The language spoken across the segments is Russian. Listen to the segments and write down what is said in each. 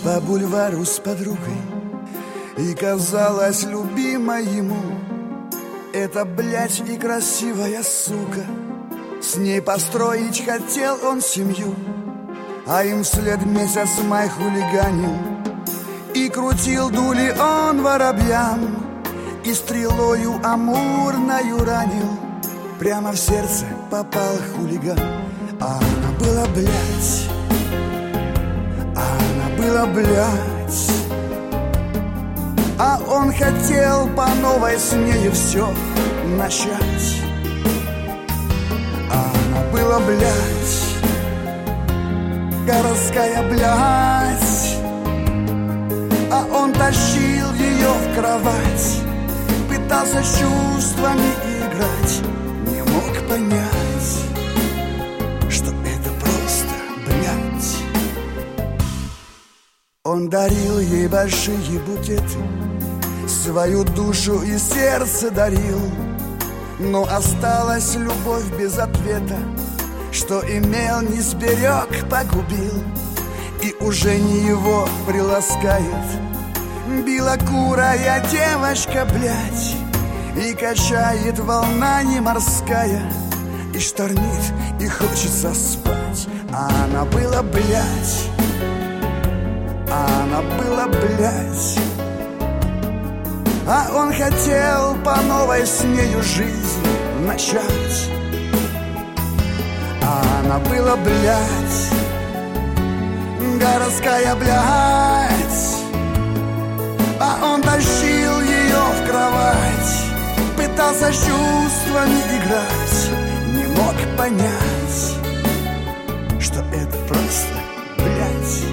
по бульвару с подругой, и казалась любимой ему. Это, блядь, и красивая сука. С ней построить хотел он семью, а им вслед месяц май хулиганил. И крутил дули он воробьям, и стрелою амурною ранил. Прямо в сердце попал хулиган. А она была, блядь, она была, блядь. А он хотел по новой с нею все начать. А она была, блядь, городская, блядь. А он тащил ее в кровать, пытался с чувствами играть, не мог понять, что это просто, блядь. Он дарил ей большие букеты, свою душу и сердце дарил. Но осталась любовь без ответа, что имел, не сберег, погубил. И уже не его приласкает белокурая девочка, блядь. И качает волна не морская, и штормит, и хочется спать. А она была, блядь, она была, блядь. А он хотел по новой с нею жизнь начать. А она была, блядь, городская, блядь. А он тащил ее в кровать, пытался с чувствами играть, не мог понять, что это просто, блядь.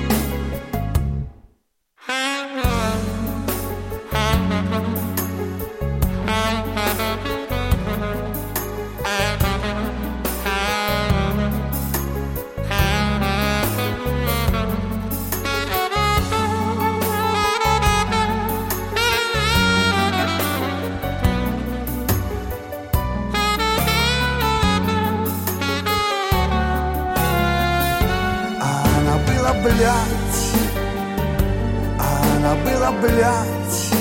Блядь, она была, блядь.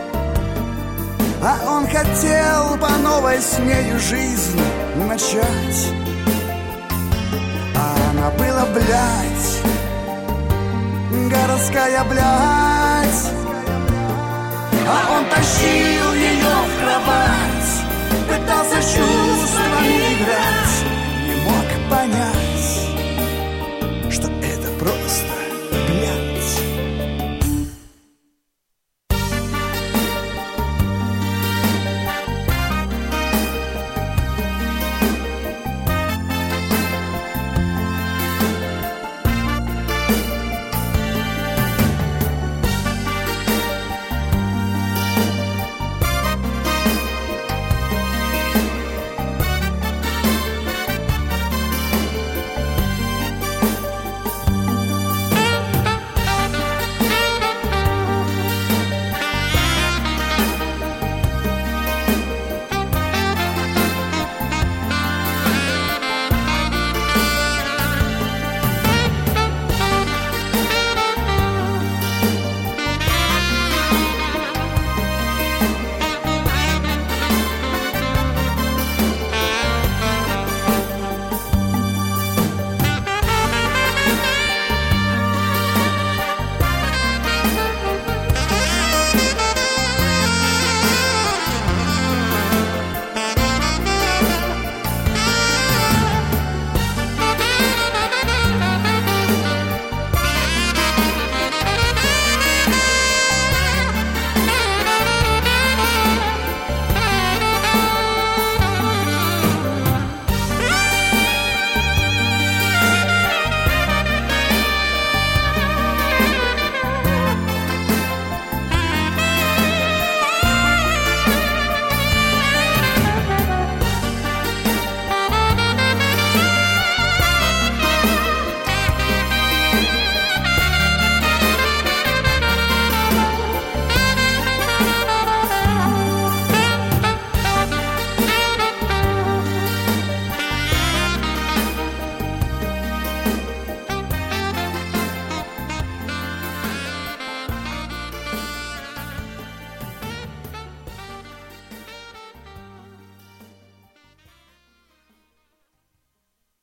А он хотел по новой с нею жизнь начать. А она была, блядь, городская, блядь. А он тащил ее в кровать, пытался с чувствами играть, не мог понять,